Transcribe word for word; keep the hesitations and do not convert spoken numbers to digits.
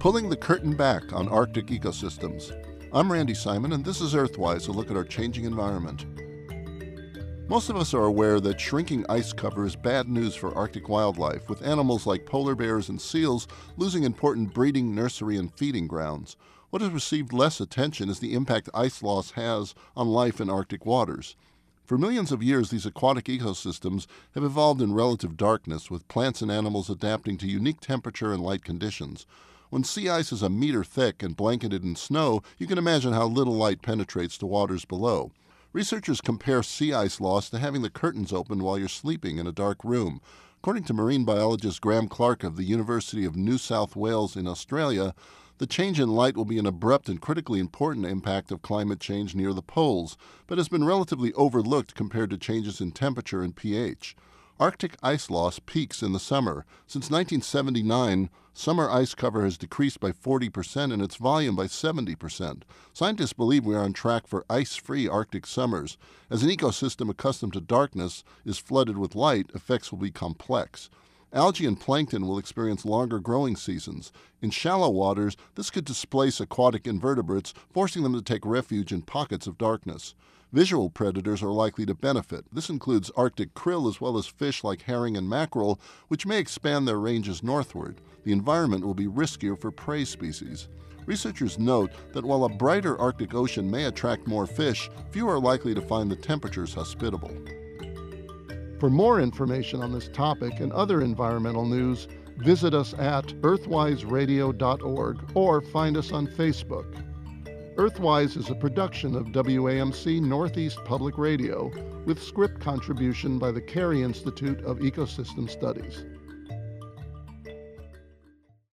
Pulling the curtain back on Arctic ecosystems. I'm Randy Simon, and this is Earthwise, a look at our changing environment. Most of us are aware that shrinking ice cover is bad news for Arctic wildlife, with animals like polar bears and seals losing important breeding, nursery, and feeding grounds. What has received less attention is the impact ice loss has on life in Arctic waters. For millions of years, these aquatic ecosystems have evolved in relative darkness, with plants and animals adapting to unique temperature and light conditions. When sea ice is a meter thick and blanketed in snow, you can imagine how little light penetrates to waters below. Researchers compare sea ice loss to having the curtains open while you're sleeping in a dark room. According to marine biologist Graham Clark of the University of New South Wales in Australia, the change in light will be an abrupt and critically important impact of climate change near the poles, but has been relatively overlooked compared to changes in temperature and pH. Arctic ice loss peaks in the summer. Since nineteen seventy-nine, summer ice cover has decreased by forty percent and its volume by seventy percent. Scientists believe we are on track for ice-free Arctic summers. As an ecosystem accustomed to darkness is flooded with light, effects will be complex. Algae and plankton will experience longer growing seasons. In shallow waters, this could displace aquatic invertebrates, forcing them to take refuge in pockets of darkness. Visual predators are likely to benefit. This includes Arctic krill as well as fish like herring and mackerel, which may expand their ranges northward. The environment will be riskier for prey species. Researchers note that while a brighter Arctic Ocean may attract more fish, few are likely to find the temperatures hospitable. For more information on this topic and other environmental news, visit us at earthwise radio dot org or find us on Facebook. Earthwise is a production of W A M C Northeast Public Radio with script contribution by the Carey Institute of Ecosystem Studies.